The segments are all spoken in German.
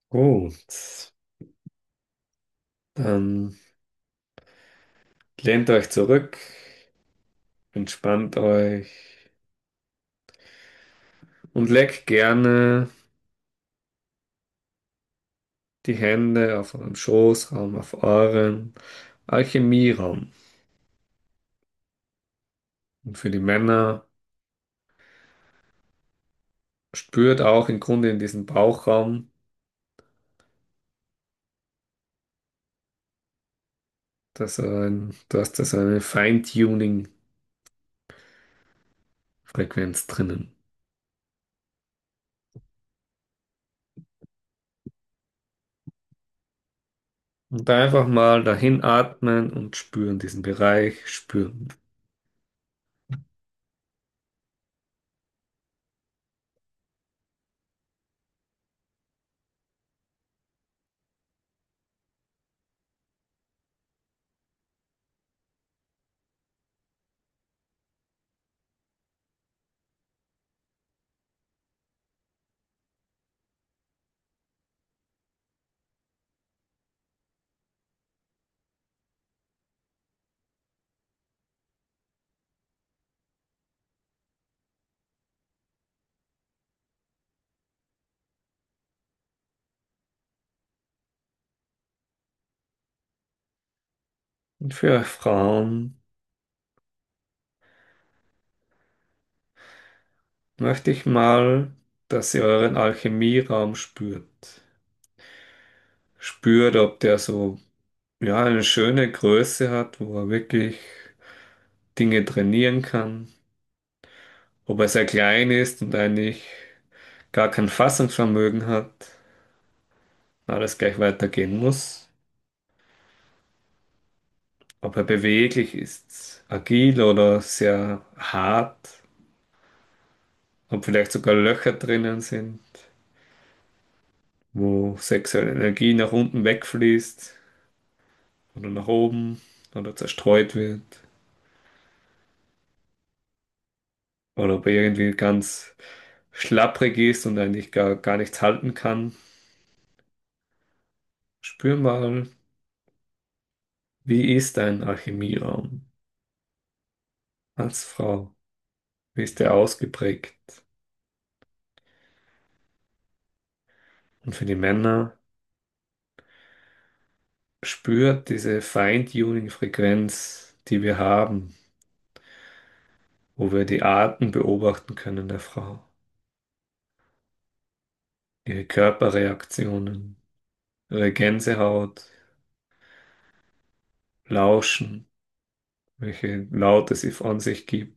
Gut, dann lehnt euch zurück, entspannt euch und legt gerne die Hände auf eurem Schoßraum, auf euren Alchemieraum. Und für die Männer spürt auch im Grunde in diesem Bauchraum, du hast da so eine Feintuning-Frequenz drinnen. Und einfach mal dahin atmen und spüren, diesen Bereich spüren. Und für euch Frauen möchte ich mal, dass ihr euren Alchemieraum spürt. Spürt, ob der so, ja, eine schöne Größe hat, wo er wirklich Dinge trainieren kann. Ob er sehr klein ist und eigentlich gar kein Fassungsvermögen hat, alles gleich weitergehen muss. Ob er beweglich ist, agil oder sehr hart. Ob vielleicht sogar Löcher drinnen sind, wo sexuelle Energie nach unten wegfließt oder nach oben oder zerstreut wird. Oder ob er irgendwie ganz schlapprig ist und eigentlich gar nichts halten kann. Spür mal, wie ist dein Alchemieraum als Frau? Wie ist der ausgeprägt? Und für die Männer spürt diese Feintuning-Frequenz, die wir haben, wo wir die Arten beobachten können der Frau, ihre Körperreaktionen, ihre Gänsehaut, lauschen, welche Laute sie von sich gibt.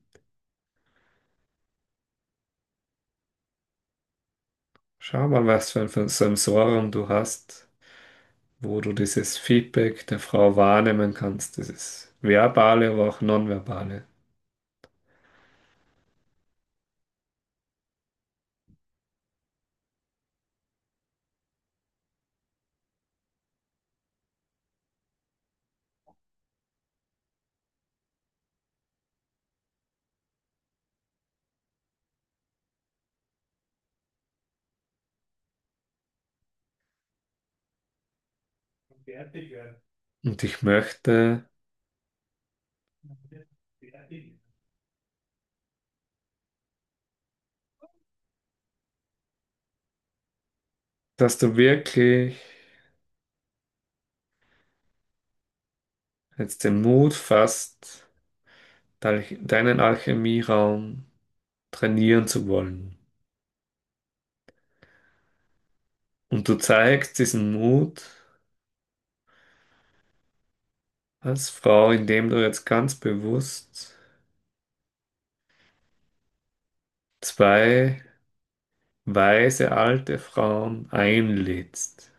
Schau mal, was für ein Sensorium du hast, wo du dieses Feedback der Frau wahrnehmen kannst, dieses verbale, aber auch nonverbale. Und ich möchte, dass du wirklich jetzt den Mut fasst, deinen Alchemieraum trainieren zu wollen. Und du zeigst diesen Mut als Frau, indem du jetzt ganz bewusst zwei weise alte Frauen einlädst.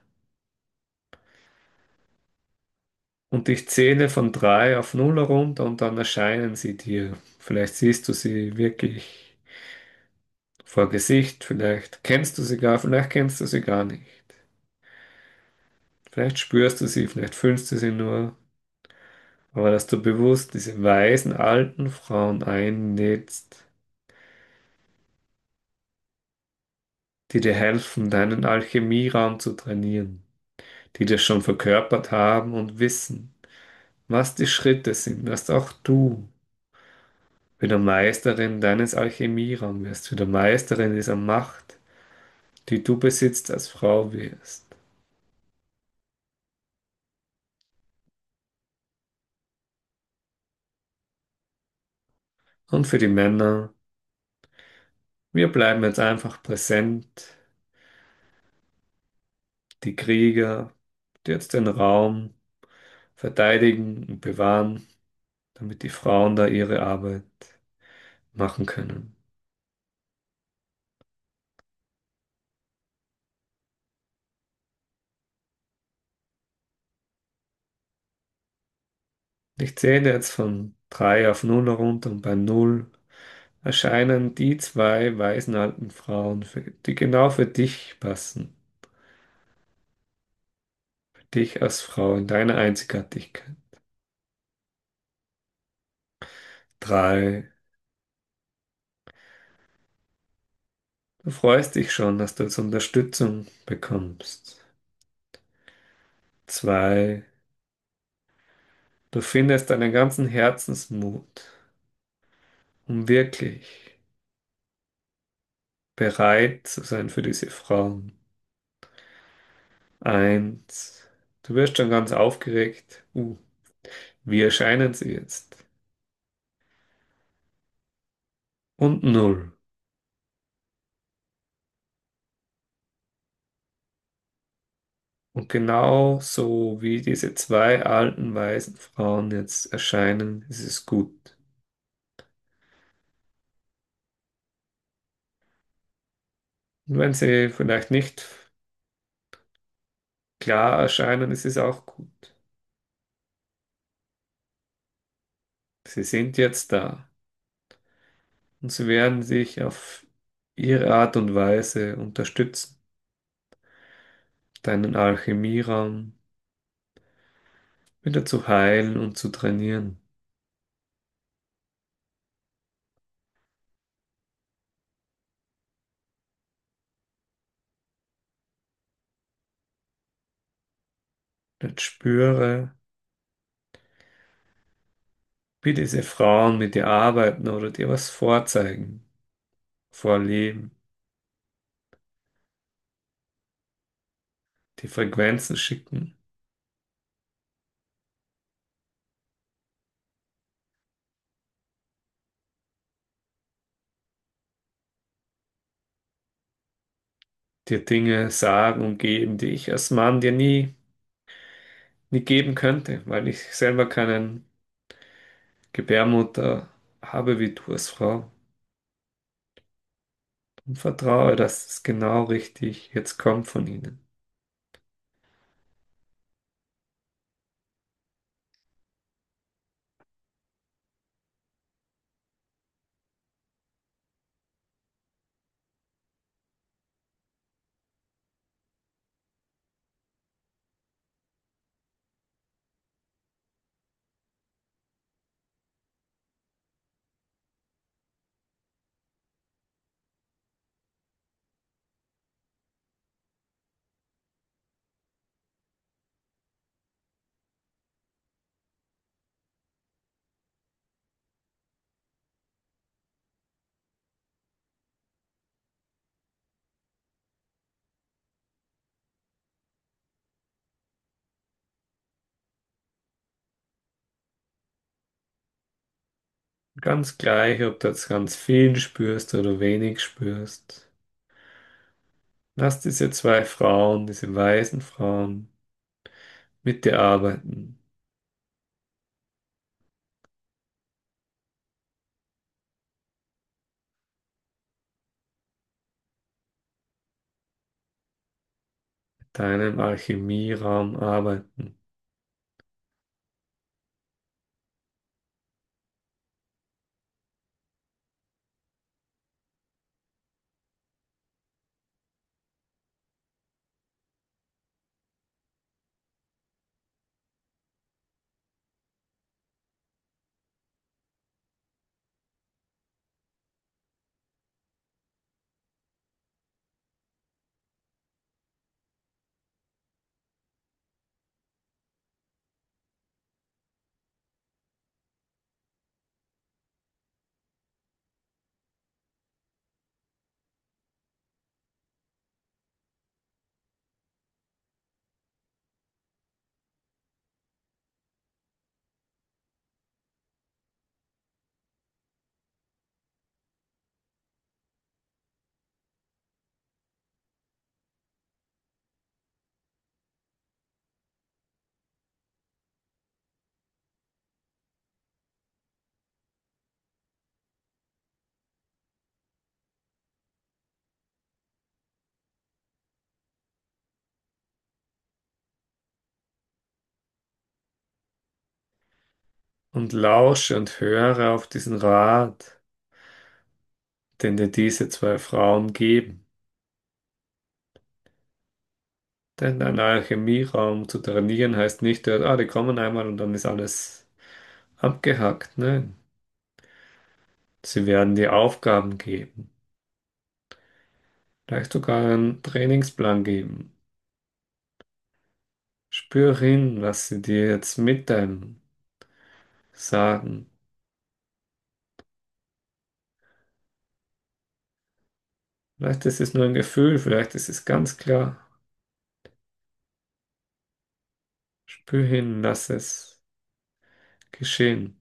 Und ich zähle von 3 auf 0 runter und dann erscheinen sie dir. Vielleicht siehst du sie wirklich vor Gesicht, vielleicht kennst du sie gar, vielleicht kennst du sie gar nicht. Vielleicht spürst du sie, vielleicht fühlst du sie nur, aber dass du bewusst diese weisen alten Frauen einlädst, die dir helfen, deinen Alchemieraum zu trainieren, die das schon verkörpert haben und wissen, was die Schritte sind, dass auch du wieder Meisterin deines Alchemieraums wirst, wieder Meisterin dieser Macht, die du besitzt als Frau wirst. Und für die Männer, wir bleiben jetzt einfach präsent, die Krieger, die jetzt den Raum verteidigen und bewahren, damit die Frauen da ihre Arbeit machen können. Ich zähle jetzt von 3 auf 0 herunter und bei 0 erscheinen die zwei weisen alten Frauen, die genau für dich passen, für dich als Frau in deiner Einzigartigkeit. 3. Du freust dich schon, dass du jetzt Unterstützung bekommst. 2. Du findest deinen ganzen Herzensmut, um wirklich bereit zu sein für diese Frauen. 1. Du wirst schon ganz aufgeregt. Wie erscheinen sie jetzt? Und 0. Und genau so wie diese zwei alten weisen Frauen jetzt erscheinen, ist es gut. Und wenn sie vielleicht nicht klar erscheinen, ist es auch gut. Sie sind jetzt da und sie werden sich auf ihre Art und Weise unterstützen, deinen Alchemieraum wieder zu heilen und zu trainieren. Jetzt spüre, wie diese Frauen mit dir arbeiten oder dir was vorzeigen, vorleben, die Frequenzen schicken, dir Dinge sagen und geben, die ich als Mann dir nie geben könnte, weil ich selber keinen Gebärmutter habe wie du als Frau. Und vertraue, dass es genau richtig jetzt kommt von ihnen. Ganz gleich, ob du jetzt ganz viel spürst oder wenig spürst. Lass diese zwei Frauen, diese weisen Frauen mit dir arbeiten, mit deinem Alchemieraum arbeiten. und lausche und höre auf diesen Rat, den dir diese zwei Frauen geben. Denn ein Alchemieraum zu trainieren heißt nicht, die kommen einmal und dann ist alles abgehackt. Nein, sie werden dir Aufgaben geben, vielleicht sogar einen Trainingsplan geben. Spür hin, was sie dir jetzt mitteilen, sagen. Vielleicht ist es nur ein Gefühl, vielleicht ist es ganz klar. Spür hin, lass es geschehen.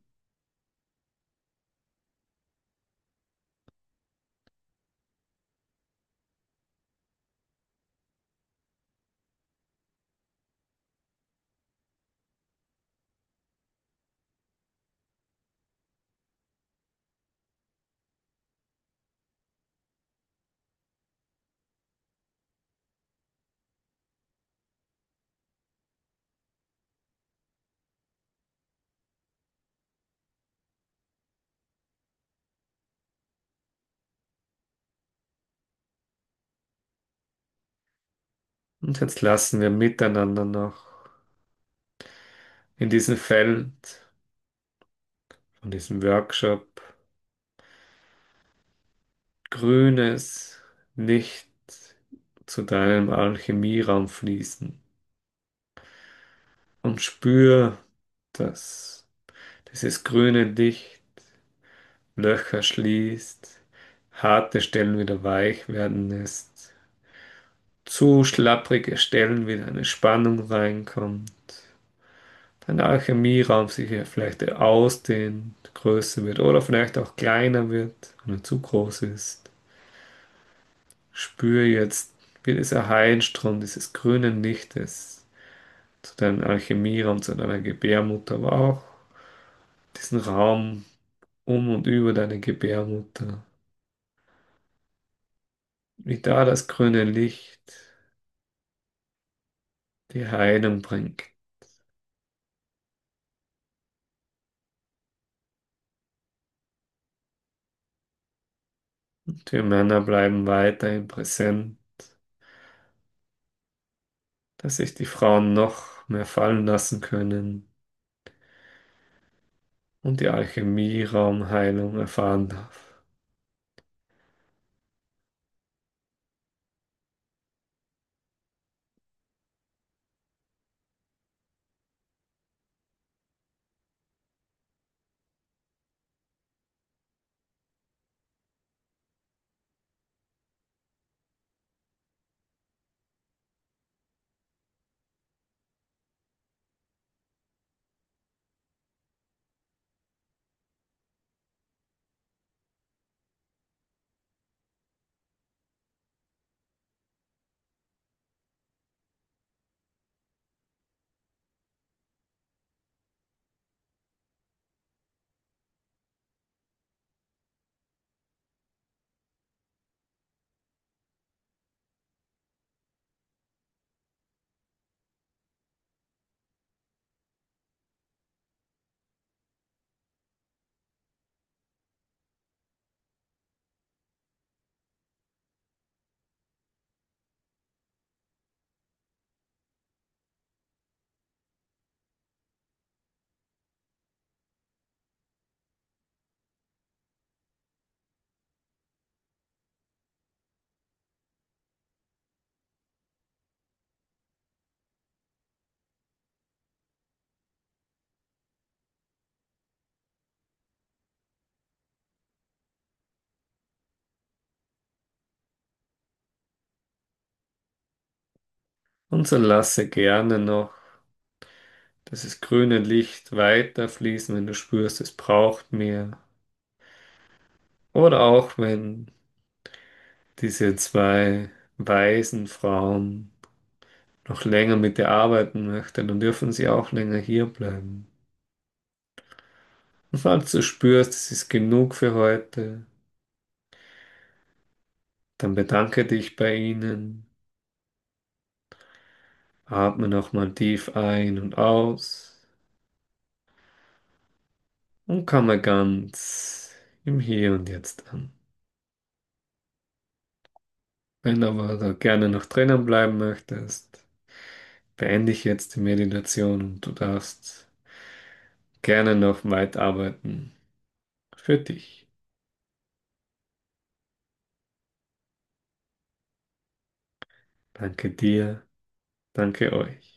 Und jetzt lassen wir miteinander noch in diesem Feld von diesem Workshop grünes Licht zu deinem Alchemieraum fließen und spür, dass dieses grüne Licht Löcher schließt, harte Stellen wieder weich werden lässt, zu schlapprige Stellen wieder eine Spannung reinkommt, dein Alchemieraum sich hier vielleicht ausdehnt, größer wird oder vielleicht auch kleiner wird, wenn er zu groß ist. Spür jetzt, wie dieser Heilstrom dieses grünen Lichtes zu deinem Alchemieraum, zu deiner Gebärmutter, aber auch diesen Raum um und über deine Gebärmutter, wie da das grüne Licht die Heilung bringt. Und wir Männer bleiben weiterhin präsent, dass sich die Frauen noch mehr fallen lassen können und die Alchemieraumheilung erfahren darf. Und so lasse gerne noch dieses grüne Licht weiterfließen, wenn du spürst, es braucht mehr. Oder auch wenn diese zwei weisen Frauen noch länger mit dir arbeiten möchten, dann dürfen sie auch länger hier bleiben. Und falls du spürst, es ist genug für heute, dann bedanke dich bei ihnen, atme nochmal tief ein und aus und komme ganz im Hier und Jetzt an. Wenn aber du gerne noch drinnen bleiben möchtest, beende ich jetzt die Meditation und du darfst gerne noch weiterarbeiten für dich. Danke dir, danke euch.